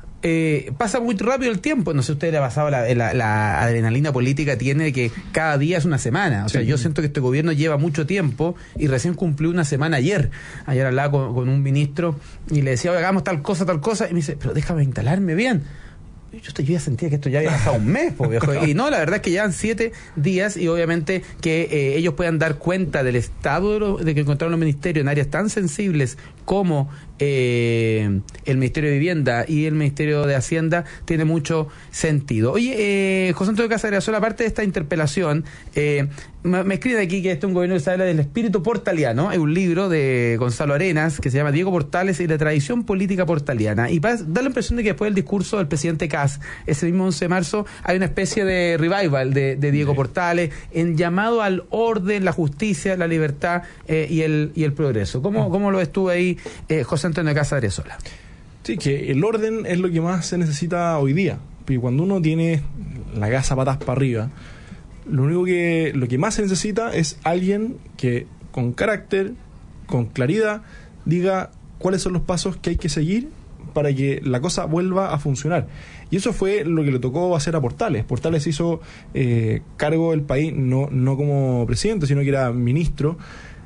Pasa muy rápido el tiempo. No sé, usted le ha pasado la adrenalina política tiene que cada día es una semana. O sea, yo siento que este gobierno lleva mucho tiempo y recién cumplió una semana ayer. Ayer hablaba con un ministro y le decía, hagamos tal cosa, y me dice, pero déjame instalarme bien. Yo ya sentía que esto ya había pasado un mes, y no, la verdad es que llevan 7 días y obviamente que ellos puedan dar cuenta del estado de que encontraron los ministerios en áreas tan sensibles como el Ministerio de Vivienda y el Ministerio de Hacienda tiene mucho sentido. Oye, José Antonio Kast Arreazola, aparte de esta interpelación, me escribe aquí que este es un gobierno que se habla del espíritu portaliano. Hay un libro de Gonzalo Arenas que se llama Diego Portales y la tradición política portaliana, y da la impresión de que después del discurso del presidente Kast, ese mismo 11 de marzo, hay una especie de revival de Diego Portales en llamado al orden, la justicia, la libertad y el progreso. ¿Cómo lo estuvo ahí José Antonio Kast Arreazola? Sí, que el orden es lo que más se necesita hoy día, porque cuando uno tiene la casa patas para arriba, lo que más se necesita es alguien que con carácter, con claridad, diga cuáles son los pasos que hay que seguir para que la cosa vuelva a funcionar. Y eso fue lo que le tocó hacer a Portales. Portales hizo cargo del país, no como presidente, sino que era ministro,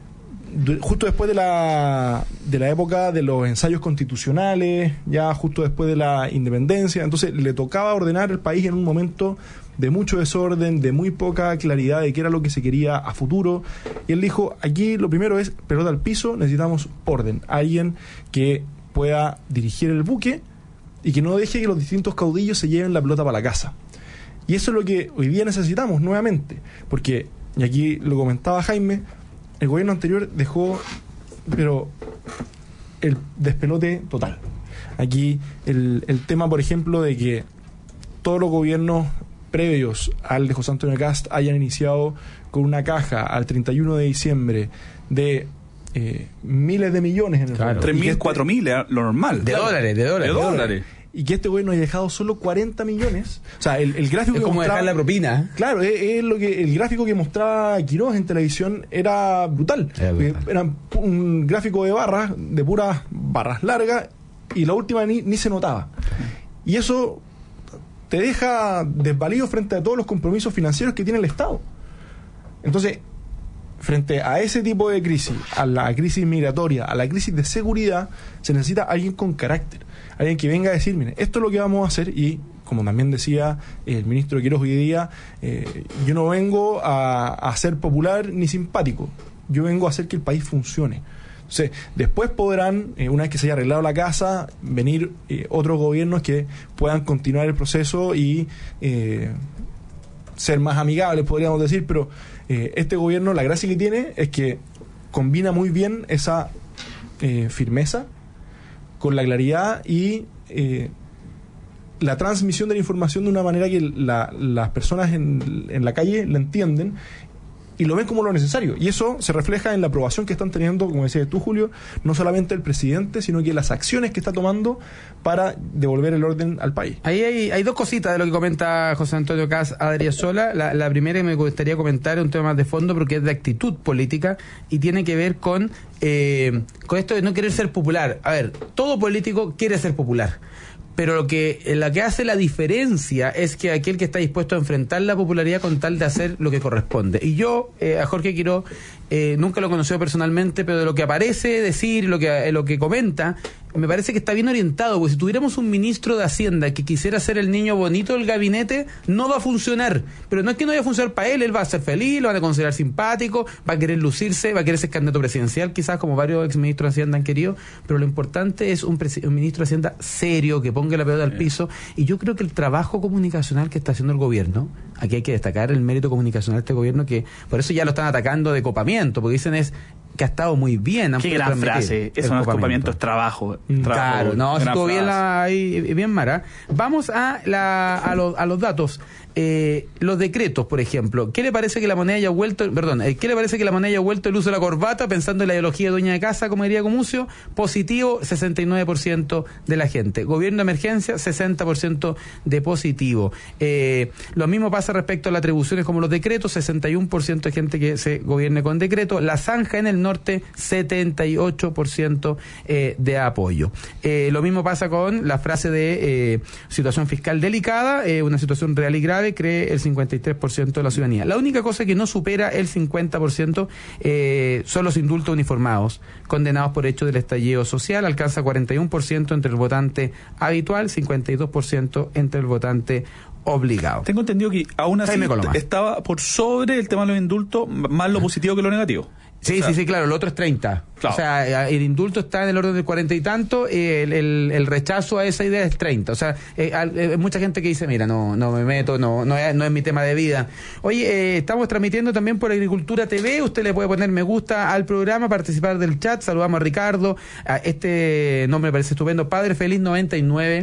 justo después de la época de los ensayos constitucionales, ya justo después de la independencia. Entonces le tocaba ordenar el país en un momento de mucho desorden, de muy poca claridad de qué era lo que se quería a futuro. Y él dijo, aquí lo primero es pelota al piso, necesitamos orden, alguien que pueda dirigir el buque y que no deje que los distintos caudillos se lleven la pelota para la casa. Y eso es lo que hoy día necesitamos nuevamente, porque, y aquí lo comentaba Jaime, el gobierno anterior dejó, pero el despelote total. Aquí el tema, por ejemplo, de que todos los gobiernos previos al de José Antonio Kast hayan iniciado con una caja al 31 de diciembre de miles de millones en el fondo. 3.000, 4.000, lo normal. De dólares. Y que este gobierno haya dejado solo 40 millones. O sea, el gráfico es que como mostraba, dejar la propina. Claro, es lo que el gráfico que mostraba Quiroz en televisión era brutal. Era un gráfico de barras, de puras barras largas, y la última ni se notaba. Y eso te deja desvalido frente a todos los compromisos financieros que tiene el Estado. Entonces, frente a ese tipo de crisis, a la crisis migratoria, a la crisis de seguridad, se necesita alguien con carácter, alguien que venga a decir, mire, esto es lo que vamos a hacer. Y como también decía el ministro Quiroz hoy día, yo no vengo a ser popular ni simpático, yo vengo a hacer que el país funcione. Entonces, después podrán, una vez que se haya arreglado la casa, venir otros gobiernos que puedan continuar el proceso y ser más amigables, podríamos decir, pero este gobierno, la gracia que tiene es que combina muy bien esa firmeza con la claridad y la transmisión de la información de una manera que las personas en la calle la entienden y lo ven como lo necesario. Y eso se refleja en la aprobación que están teniendo, como decías tú, Julio, no solamente el presidente, sino que las acciones que está tomando para devolver el orden al país. Ahí hay dos cositas de lo que comenta José Antonio Caz Adriasola. La primera que me gustaría comentar es un tema más de fondo, porque es de actitud política y tiene que ver con esto de no querer ser popular. A ver, todo político quiere ser popular. Pero lo que hace la diferencia es que aquel que está dispuesto a enfrentar la popularidad con tal de hacer lo que corresponde. Y yo, a Jorge Quiró, nunca lo he conocido personalmente, pero de lo que aparece decir, lo que comenta, me parece que está bien orientado, porque si tuviéramos un ministro de Hacienda que quisiera ser el niño bonito del gabinete, no va a funcionar. Pero no es que no vaya a funcionar para él va a ser feliz, lo van a considerar simpático, va a querer lucirse, va a querer ser candidato presidencial, quizás como varios exministros de Hacienda han querido, pero lo importante es un ministro de Hacienda serio, que ponga la pelota al piso, y yo creo que el trabajo comunicacional que está haciendo el gobierno, aquí hay que destacar el mérito comunicacional de este gobierno, que por eso ya lo están atacando de copamiento, porque dicen que ha estado muy bien. Qué gran frase, eso no es copamiento, es trabajo. Claro, no, estuvo bien Mara. Vamos a los datos. Los decretos, por ejemplo. ¿Qué le parece que la moneda haya vuelto el uso de la corbata, pensando en la ideología de dueña de casa, como diría Comucio? Positivo, 69% de la gente. Gobierno de emergencia, 60% de positivo. Lo mismo pasa respecto a las atribuciones como los decretos, 61% de gente que se gobierne con decreto. La zanja en el norte, 78% de apoyo. Lo mismo pasa con la frase de situación fiscal delicada, una situación real y grave, cree el 53% de la ciudadanía. La única cosa que no supera el 50% son los indultos uniformados, condenados por hechos del estallido social. Alcanza 41% entre el votante habitual, 52% entre el votante obligado. Tengo entendido que aún así estaba por sobre el tema de los indultos, más lo positivo que lo negativo. Sí, claro, el otro es 30. Claro. O sea, el indulto está en el orden de 40 y tanto, el rechazo a esa idea es 30. O sea, hay mucha gente que dice, mira, no me meto, no es mi tema de vida. Oye, estamos transmitiendo también por Agricultura TV, usted le puede poner me gusta al programa, participar del chat, saludamos a Ricardo, este nombre me parece estupendo, Padre Feliz 99.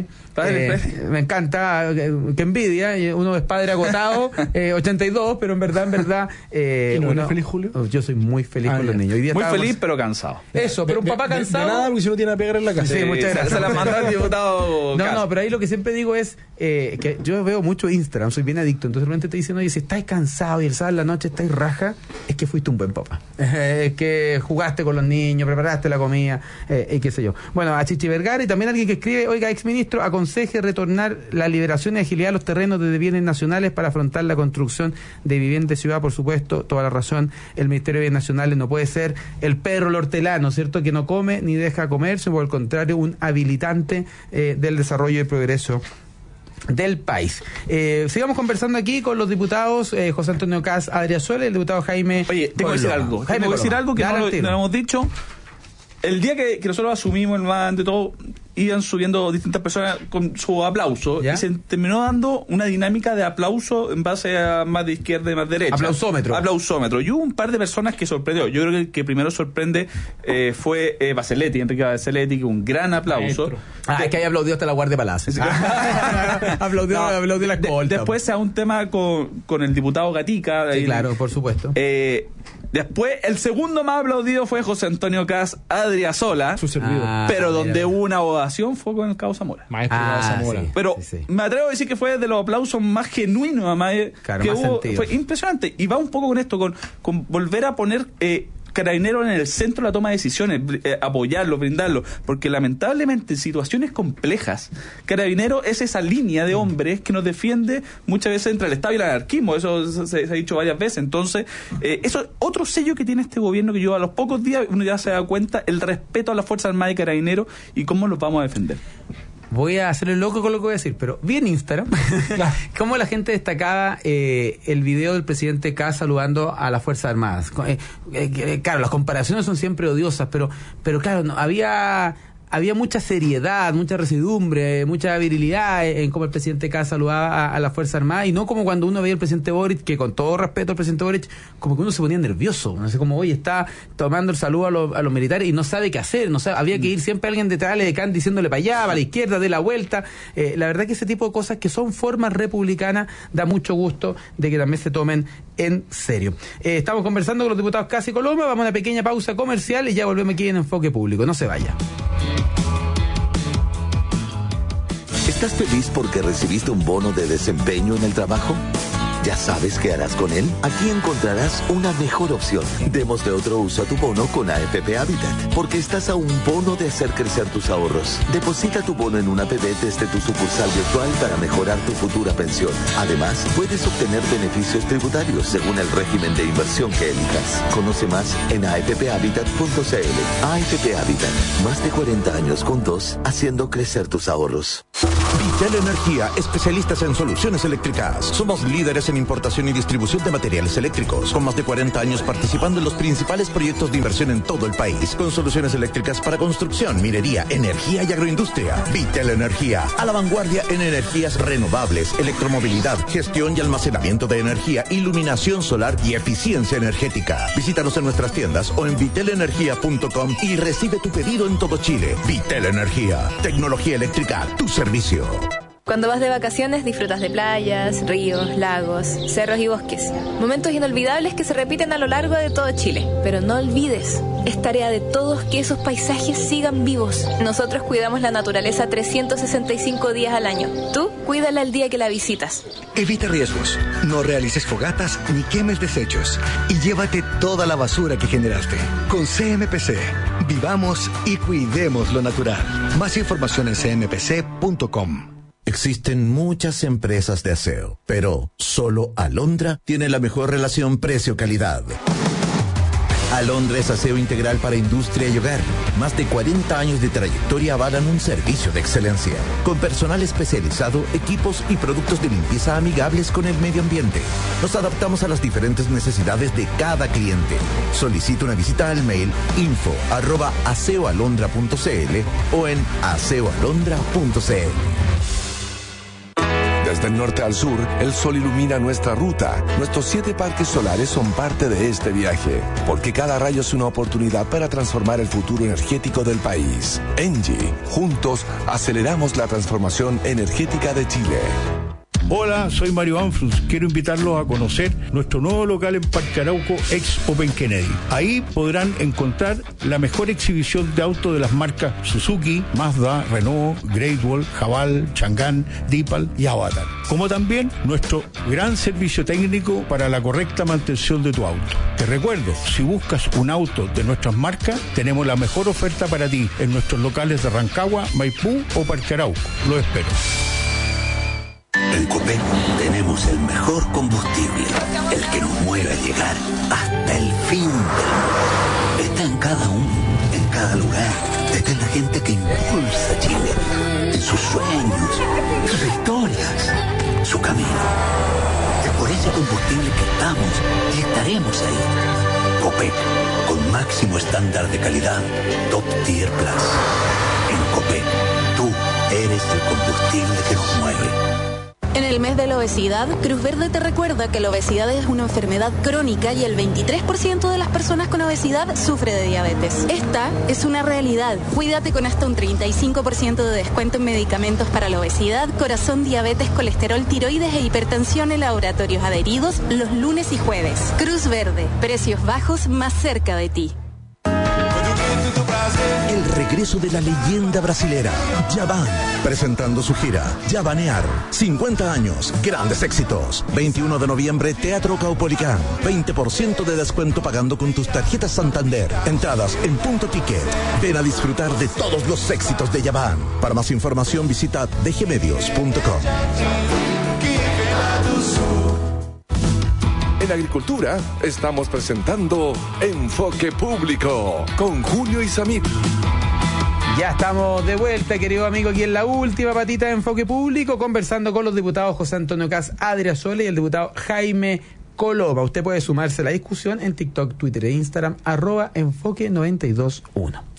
Me encanta, que envidia, uno es padre agotado, 82, pero en verdad ¿No eres feliz, Julio? Yo soy muy feliz con los niños. Hoy día muy feliz, pero cansado. Eso, pero un papá cansado. De nada, porque si no tiene a pegar en la casa. Sí, muchas gracias. Se la manda el diputado. No, pero ahí lo que siempre digo es que yo veo mucho Instagram, soy bien adicto, entonces realmente te dicen, oye, si estáis cansado y el sábado en la noche estáis raja, es que fuiste un buen papá. Es que jugaste con los niños, preparaste la comida, y qué sé yo. Bueno, a Chichi Vergara y también alguien que escribe, oiga, exministro, aconseje retornar la liberación y agilidad a los terrenos de bienes nacionales para afrontar la construcción de vivienda de ciudad, por supuesto, toda la razón. El Ministerio de Bienes Nacionales no puede ser el perro, el hortelano, ¿cierto?, que no come ni deja comer, sino por el contrario, un habilitante del desarrollo y el progreso del país. Sigamos conversando aquí con los diputados José Antonio Caz Adriasola y el diputado Jaime. Oye, tengo que decir algo. Tengo que decir algo que no lo hemos dicho. El día que nosotros asumimos el mando y todo, iban subiendo distintas personas con su aplauso, ¿ya? Y se terminó dando una dinámica de aplauso en base a más de izquierda y más derecha. Aplausómetro. Y hubo un par de personas que sorprendió. Yo creo que el que primero sorprende fue Enrique Baseletti, que un gran aplauso. Es que ahí aplaudió hasta la Guardia Palacio. aplaudió la escolta. Después se da un tema con el diputado Gatica. Sí, claro, por supuesto. Después, el segundo más aplaudido fue José Antonio Caz Adriasola, pero donde hubo una ovación fue con el Cabo Zamora. Zamora. Sí, pero me atrevo a decir que fue de los aplausos más genuinos, además, que hubo. Fue impresionante. Y va un poco con esto, con volver a poner Carabineros en el centro de la toma de decisiones, apoyarlo, brindarlo, porque lamentablemente en situaciones complejas, Carabineros es esa línea de hombres que nos defiende muchas veces entre el Estado y el anarquismo. Eso se ha dicho varias veces. Entonces, eso es otro sello que tiene este gobierno, que yo a los pocos días uno ya se da cuenta el respeto a las Fuerzas Armadas y Carabineros y cómo los vamos a defender. Voy a hacerle loco con lo que voy a decir, pero vi en Instagram cómo la gente destacaba el video del presidente Caz saludando a las Fuerzas Armadas. Claro, las comparaciones son siempre odiosas, pero claro, había había mucha seriedad, mucha residumbre, mucha virilidad en cómo el presidente Kast saludaba a la Fuerza Armada, y no como cuando uno veía al presidente Boric, que con todo respeto al presidente Boric, como que uno se ponía nervioso, no sé, como hoy está tomando el saludo a los militares y no sabe qué hacer, no sabe, había que ir siempre alguien detrás de Can diciéndole para allá, para la izquierda, de la vuelta. La verdad que ese tipo de cosas que son formas republicanas da mucho gusto de que también se tomen en serio. Estamos conversando con los diputados Kast y Coloma, vamos a una pequeña pausa comercial y ya volvemos aquí en Enfoque Público. No se vaya. ¿Estás feliz porque recibiste un bono de desempeño en el trabajo? ¿Ya sabes qué harás con él? Aquí encontrarás una mejor opción. Démosle otro uso a tu bono con AFP Habitat, porque estás a un bono de hacer crecer tus ahorros. Deposita tu bono en una APB desde tu sucursal virtual para mejorar tu futura pensión. Además, puedes obtener beneficios tributarios según el régimen de inversión que elijas. Conoce más en afphabitat.cl. AFP Habitat, más de 40 años juntos, haciendo crecer tus ahorros. Vitel Energía, especialistas en soluciones eléctricas. Somos líderes en importación y distribución de materiales eléctricos, con más de 40 años participando en los principales proyectos de inversión en todo el país, con soluciones eléctricas para construcción, minería, energía y agroindustria. Vitel Energía, a la vanguardia en energías renovables, electromovilidad, gestión y almacenamiento de energía, iluminación solar y eficiencia energética. Visítanos en nuestras tiendas o en vitelenergia.com y recibe tu pedido en todo Chile. Vitel Energía, tecnología eléctrica a tu servicio. Cuando vas de vacaciones disfrutas de playas, ríos, lagos, cerros y bosques. Momentos inolvidables que se repiten a lo largo de todo Chile. Pero no olvides, es tarea de todos que esos paisajes sigan vivos. Nosotros cuidamos la naturaleza 365 días al año. Tú, cuídala el día que la visitas. Evita riesgos, no realices fogatas ni quemes desechos. Y llévate toda la basura que generaste. Con CMPC, vivamos y cuidemos lo natural. Más información en cmpc.com. Existen muchas empresas de aseo, pero solo Alondra tiene la mejor relación precio-calidad. Alondra es aseo integral para industria y hogar. Más de 40 años de trayectoria avalan un servicio de excelencia, con personal especializado, equipos y productos de limpieza amigables con el medio ambiente. Nos adaptamos a las diferentes necesidades de cada cliente. Solicita una visita al mail info@aseoalondra.cl o en aseoalondra.cl. Desde el norte al sur, el sol ilumina nuestra ruta. Nuestros 7 parques solares son parte de este viaje, porque cada rayo es una oportunidad para transformar el futuro energético del país. Engie, juntos aceleramos la transformación energética de Chile. Hola, soy Mario Anfrus. Quiero invitarlos a conocer nuestro nuevo local en Parque Arauco, ex Open Kennedy. Ahí podrán encontrar la mejor exhibición de autos de las marcas Suzuki, Mazda, Renault, Great Wall, Haval, Chang'an, Deepal y Avatar. Como también nuestro gran servicio técnico para la correcta mantención de tu auto. Te recuerdo, si buscas un auto de nuestras marcas, tenemos la mejor oferta para ti en nuestros locales de Rancagua, Maipú o Parque Arauco. Lo espero. En Copec tenemos el mejor combustible, el que nos mueve a llegar hasta el fin del mundo. Está en cada uno, en cada lugar. Está en la gente que impulsa a Chile, en sus sueños, sus historias, su camino. Es por ese combustible que estamos y estaremos ahí. Copec, con máximo estándar de calidad, Top Tier Plus. En Copec, tú eres el combustible que nos mueve. En el mes de la obesidad, Cruz Verde te recuerda que la obesidad es una enfermedad crónica y el 23% de las personas con obesidad sufre de diabetes. Esta es una realidad. Cuídate con hasta un 35% de descuento en medicamentos para la obesidad, corazón, diabetes, colesterol, tiroides e hipertensión en laboratorios adheridos los lunes y jueves. Cruz Verde, precios bajos más cerca de ti. El regreso de la leyenda brasilera, Djavan, presentando su gira Djavanear, 50 años, grandes éxitos. 21 de noviembre, Teatro Caupolicán, 20% de descuento pagando con tus tarjetas Santander. Entradas en Punto Ticket. Ven a disfrutar de todos los éxitos de Djavan. Para más información visita dgmedios.com. En Agricultura estamos presentando Enfoque Público con Julio Isamit. Ya estamos de vuelta, querido amigo, aquí en la última patita de Enfoque Público, conversando con los diputados José Antonio Kast Adriazuela y el diputado Jaime Coloma. Usted puede sumarse a la discusión en TikTok, Twitter e Instagram, @Enfoque921.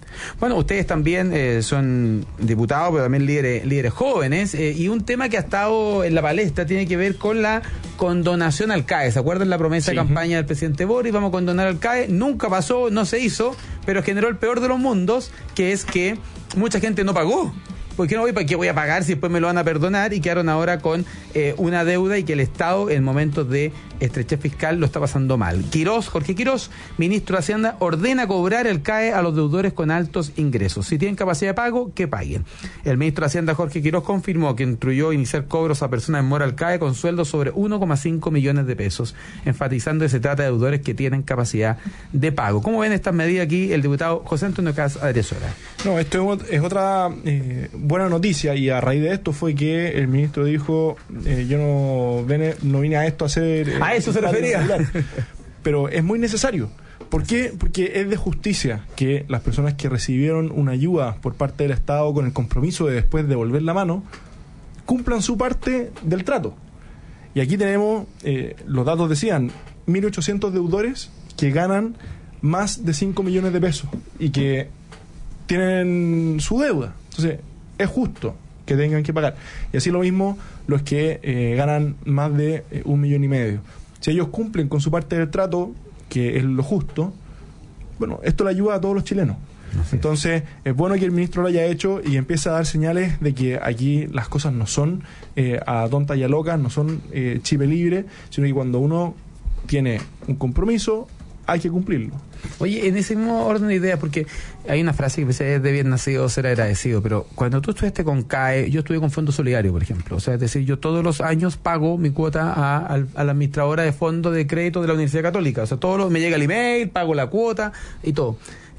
Bueno, ustedes también son diputados, pero también líderes jóvenes, y un tema que ha estado en la palestra tiene que ver con la condonación al CAE. ¿Se acuerdan la promesa de campaña del presidente Boric? Vamos a condonar al CAE. Nunca pasó, no se hizo, pero generó el peor de los mundos, que es que mucha gente no pagó. ¿Por qué no voy? ¿Para qué voy a pagar si después me lo van a perdonar? Y quedaron ahora con una deuda y que el Estado en momentos de estrechez fiscal lo está pasando mal. Jorge Quirós, ministro de Hacienda, ordena cobrar el CAE a los deudores con altos ingresos. Si tienen capacidad de pago, que paguen. El ministro de Hacienda, Jorge Quirós, confirmó que instruyó iniciar cobros a personas en mora al CAE con sueldos sobre 1,5 millones de pesos, enfatizando que se trata de deudores que tienen capacidad de pago. ¿Cómo ven estas medidas aquí el diputado José Antonio Caz Adresora? No, esto es otra buena noticia, y a raíz de esto fue que el ministro dijo, yo no vine a esto a hacer... A eso se refería. Pero es muy necesario. ¿Por qué? Porque es de justicia que las personas que recibieron una ayuda por parte del Estado con el compromiso de después devolver la mano, cumplan su parte del trato. Y aquí tenemos, los datos decían, 1.800 deudores que ganan más de 5 millones de pesos y que tienen su deuda. Entonces, es justo que tengan que pagar. Y así lo mismo los que ganan más de 1,5 millones. Si ellos cumplen con su parte del trato, que es lo justo, bueno, esto le ayuda a todos los chilenos. Entonces, es bueno que el ministro lo haya hecho y empiece a dar señales de que aquí las cosas no son a tontas y a locas, no son chipe libre, sino que cuando uno tiene un compromiso, hay que cumplirlo. Oye, en ese mismo orden de ideas, porque hay una frase que dice, es de bien nacido ser agradecido, pero cuando tú estuviste con CAE, yo estuve con Fondo Solidario, por ejemplo, o sea, es decir, yo todos los años pago mi cuota a la administradora de fondo de crédito de la Universidad Católica, o sea, me llega el email, pago la cuota y todo.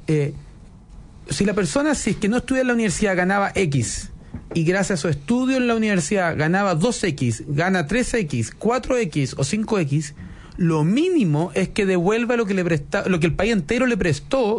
Si la persona, si es que no estudia en la universidad, ganaba X, y gracias a su estudio en la universidad ganaba 2X, gana 3X, 4X o 5X, lo mínimo es que devuelva lo que le presta, lo que el país entero le prestó,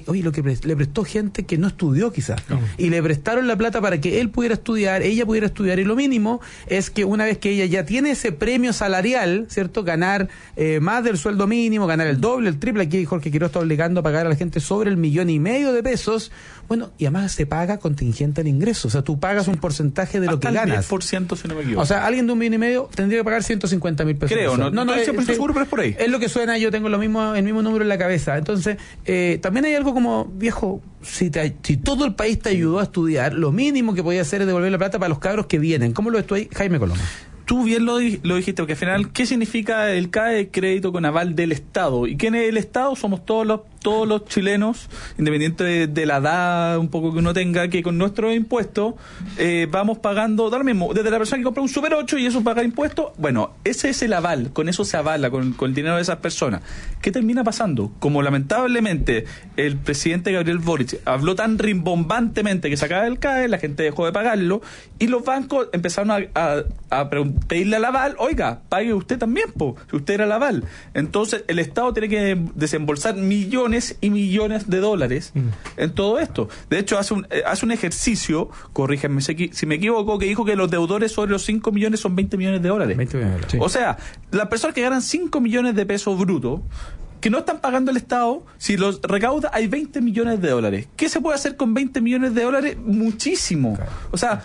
le prestó gente que no estudió quizás, y le prestaron la plata para que él pudiera estudiar, ella pudiera estudiar, y lo mínimo es que una vez que ella ya tiene ese premio salarial, ¿cierto? Ganar más del sueldo mínimo, ganar el doble, el triple, aquí Jorge Quirós está obligando a pagar a la gente sobre 1,5 millones de pesos, bueno, y además se paga contingente al ingreso, o sea, tú pagas un porcentaje de lo que ganas. 10%, si no me equivoco. O sea, alguien de 1,5 millones tendría que pagar 150,000 pesos. Creo, no estoy seguro, pero es por ahí. Es lo que suena, yo tengo el mismo número en la cabeza. Entonces, también hay algo como, viejo, si todo el país te ayudó a estudiar, lo mínimo que podía hacer es devolver la plata para los cabros que vienen. ¿Cómo lo ves tú ahí, Jaime Coloma? Tú bien lo dijiste, porque al final, ¿qué significa el CAE? Crédito con aval del Estado. ¿Y quién es el Estado? Somos todos los chilenos, independiente de la edad un poco que uno tenga, que con nuestros impuestos vamos pagando, da lo mismo, desde la persona que compra un Super 8 y eso paga impuestos, bueno, ese es el aval, con eso se avala, con el dinero de esas personas. ¿Qué termina pasando? Como lamentablemente el presidente Gabriel Boric habló tan rimbombantemente que sacaba el CAE, la gente dejó de pagarlo, y los bancos empezaron a pedirle al aval, oiga, pague usted también, si usted era el aval. Entonces el Estado tiene que desembolsar millones y millones de dólares en todo esto. De hecho, hace un ejercicio, corríjanme si me equivoco, que dijo que los deudores sobre los 5 millones son 20 millones de dólares. 20 millones, sí. O sea, las personas que ganan 5 millones de pesos brutos, que no están pagando el Estado, si los recauda, hay 20 millones de dólares. ¿Qué se puede hacer con 20 millones de dólares? Muchísimo. Claro. O sea,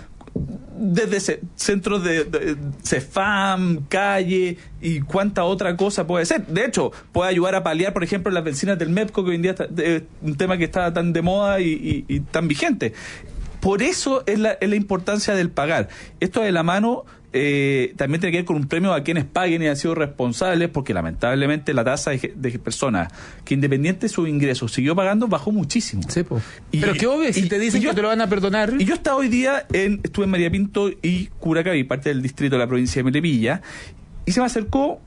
desde centros de CEFAM, calle y cuánta otra cosa puede ser. De hecho, puede ayudar a paliar, por ejemplo, las bencinas del MEPCO, que hoy en día está, un tema que está tan de moda y tan vigente. Por eso es la importancia del pagar. Esto de la mano también tiene que ver con un premio a quienes paguen y han sido responsables, porque lamentablemente la tasa de personas que independiente de sus ingresos siguió pagando bajó muchísimo. Sí, pues. Pero qué obvio, si te dicen que te lo van a perdonar. Y yo estaba hoy día estuve en María Pinto y Curacaví, parte del distrito de la provincia de Melipilla, y se me acercó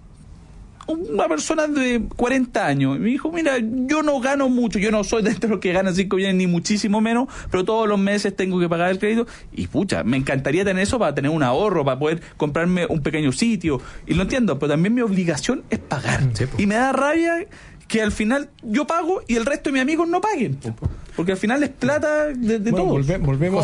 una persona de 40 años y me dijo, mira, yo no gano mucho, yo no soy de los que ganan 5 millones ni muchísimo menos, pero todos los meses tengo que pagar el crédito y pucha, me encantaría tener eso para tener un ahorro, para poder comprarme un pequeño sitio, y lo entiendo, pero también mi obligación es pagar. Sí, y me da rabia que al final yo pago y el resto de mis amigos no paguen, porque al final es plata de todos. Volvemos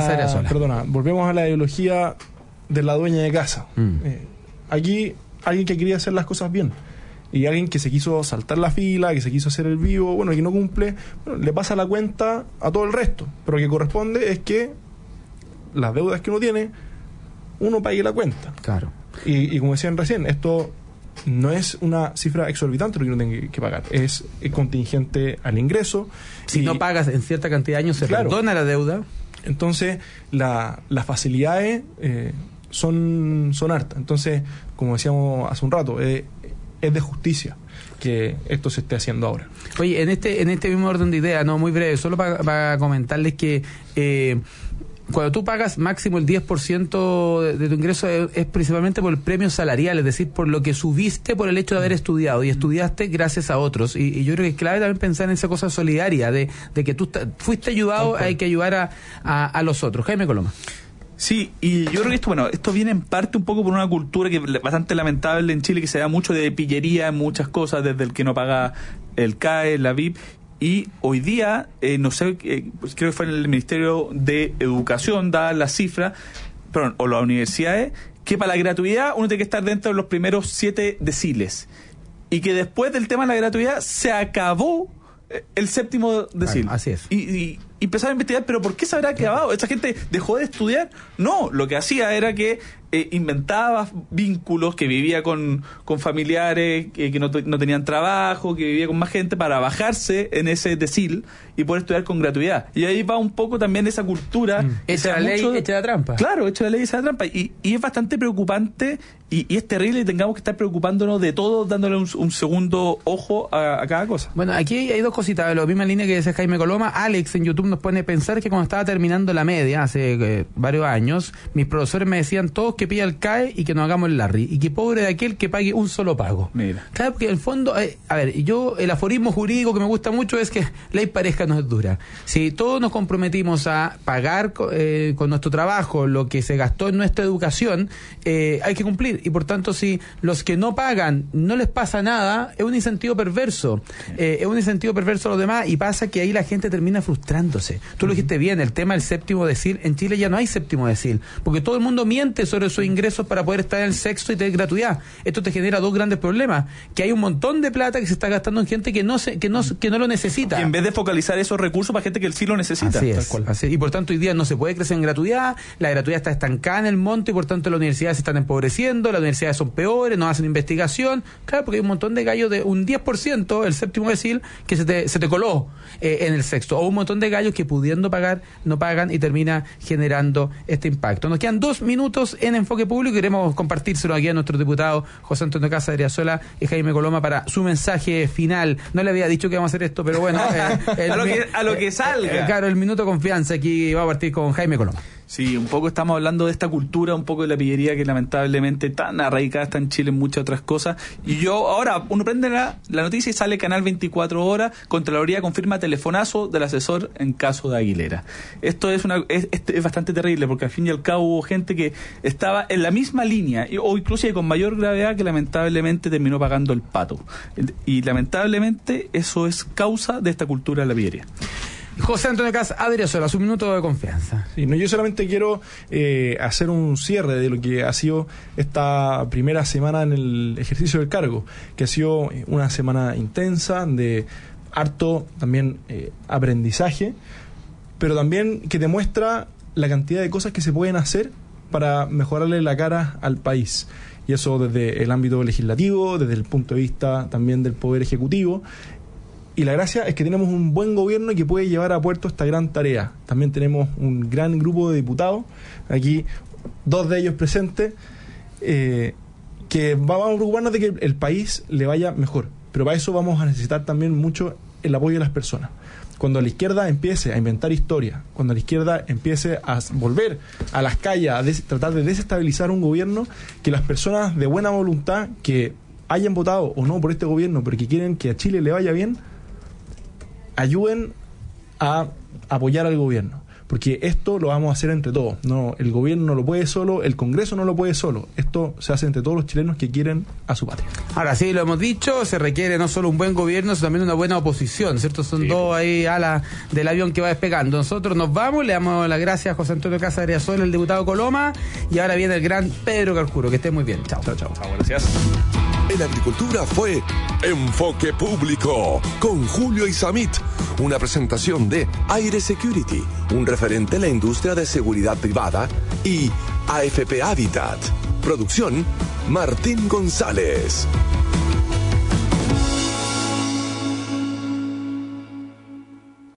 a la ideología de la dueña de casa. Aquí alguien que quería hacer las cosas bien. y alguien que se quiso saltar la fila, que se quiso hacer el vivo, bueno, y que no cumple, bueno, le pasa la cuenta a todo el resto. Pero lo que corresponde es que las deudas que uno tiene, uno pague la cuenta. Claro. Y como decían recién, esto no es una cifra exorbitante lo que uno tiene que pagar, es contingente al ingreso. Si no pagas en cierta cantidad de años, se perdona la deuda. Entonces, las facilidades son hartas. Entonces, como decíamos hace un rato, es de justicia que esto se esté haciendo ahora. Oye, en este mismo orden de ideas, no muy breve, solo para comentarles que cuando tú pagas máximo el 10% de tu ingreso es principalmente por el premio salarial, es decir, por lo que subiste por el hecho de haber estudiado, y estudiaste gracias a otros. Y yo creo que es clave también pensar en esa cosa solidaria, de que tú fuiste ayudado, hay que ayudar a los otros. Jaime Coloma. Sí, y yo creo que esto viene en parte un poco por una cultura que es bastante lamentable en Chile, que se da mucho de pillería en muchas cosas, desde el que no paga el CAE, la VIP. Y hoy día, no sé, creo que fue en el Ministerio de Educación, da la cifra, o las universidades, que para la gratuidad uno tiene que estar dentro de los primeros 7 deciles. Y que después del tema de la gratuidad se acabó el 7º decil. Claro, así es. Y empezaron a investigar, pero ¿por qué se habrá acabado? ¿Esa gente dejó de estudiar? No, lo que hacía era que inventaba vínculos, que vivía con familiares que no tenían trabajo, que vivía con más gente para bajarse en ese decil y poder estudiar con gratuidad. Y ahí va un poco también esa cultura. Echa la ley, echa la trampa. Claro, echa la ley, echa la trampa. Y es bastante preocupante y es terrible, y tengamos que estar preocupándonos de todo, dándole un segundo ojo a cada cosa. Bueno, aquí hay dos cositas, de la misma línea que decía Jaime Coloma. Alex en YouTube nos pone a pensar que cuando estaba terminando la media, hace varios años, mis profesores me decían todos que pilla el CAE y que nos hagamos el Larry, y que pobre de aquel que pague un solo pago. Mira. Claro, porque en el fondo, el aforismo jurídico que me gusta mucho es que ley parezca no es dura. Si todos nos comprometimos a pagar con nuestro trabajo lo que se gastó en nuestra educación, hay que cumplir, y por tanto si los que no pagan no les pasa nada, es un incentivo perverso, es un incentivo perverso a los demás, y pasa que ahí la gente termina frustrándose. Tú lo dijiste bien, el tema del 7º decil, en Chile ya no hay 7º decil, porque todo el mundo miente sobre sus ingresos para poder estar en el sexto y tener gratuidad. Esto te genera dos grandes problemas: que hay un montón de plata que se está gastando en gente que no lo necesita, y en vez de focalizar esos recursos para gente que sí lo necesita. Así es. Y por tanto hoy día no se puede crecer en gratuidad, la gratuidad está estancada en el monte, y por tanto las universidades se están empobreciendo, las universidades son peores, no hacen investigación. Claro, porque hay un montón de gallos de un 10%, el 7º decil, que se te coló en el sexto, o un montón de gallos que pudiendo pagar no pagan, y termina generando este impacto. Nos quedan 2 minutos en Enfoque Público, y queremos compartírselo aquí a nuestros diputados José Antonio Casa Adriasola y Jaime Coloma para su mensaje final. No le había dicho que vamos a hacer esto, pero bueno, a lo que salga. Claro, el minuto de confianza aquí va a partir con Jaime Coloma. Sí, un poco estamos hablando de esta cultura, un poco de la pillería que lamentablemente tan arraigada está en Chile en muchas otras cosas. Y ahora uno prende la noticia y sale Canal 24 Horas, Contraloría confirma telefonazo del asesor en caso de Aguilera. Esto es bastante terrible, porque al fin y al cabo hubo gente que estaba en la misma línea, o inclusive con mayor gravedad, que lamentablemente terminó pagando el pato. Y lamentablemente eso es causa de esta cultura de la pillería. José Antonio Cas Adriasola, su minuto de confianza. Sí, yo solamente quiero hacer un cierre de lo que ha sido esta primera semana en el ejercicio del cargo, que ha sido una semana intensa, de harto también aprendizaje, pero también que demuestra la cantidad de cosas que se pueden hacer para mejorarle la cara al país. Y eso desde el ámbito legislativo, desde el punto de vista también del Poder Ejecutivo. Y la gracia es que tenemos un buen gobierno que puede llevar a puerto esta gran tarea. También tenemos un gran grupo de diputados, aquí 2 de ellos presentes, que vamos a preocuparnos de que el país le vaya mejor. Pero para eso vamos a necesitar también mucho el apoyo de las personas. Cuando la izquierda empiece a inventar historia, cuando la izquierda empiece a volver a las calles, a tratar de desestabilizar un gobierno, que las personas de buena voluntad que hayan votado o no por este gobierno, pero que quieren que a Chile le vaya bien, ayuden a apoyar al gobierno, porque esto lo vamos a hacer entre todos. No, el gobierno no lo puede solo, el Congreso no lo puede solo. Esto se hace entre todos los chilenos que quieren a su patria. Ahora sí, lo hemos dicho, se requiere no solo un buen gobierno, sino también una buena oposición, ¿cierto? Son dos ahí alas del avión que va despegando. Nosotros nos vamos, le damos las gracias a José Antonio Casa Adriasola, el diputado Coloma, y ahora viene el gran Pedro Carcuro. Que esté muy bien. Chao. Chao, gracias. En agricultura fue Enfoque Público con Julio Isamit, una presentación de Aire Security, un referente en la industria de seguridad privada, y AFP Habitat. Producción Martín González.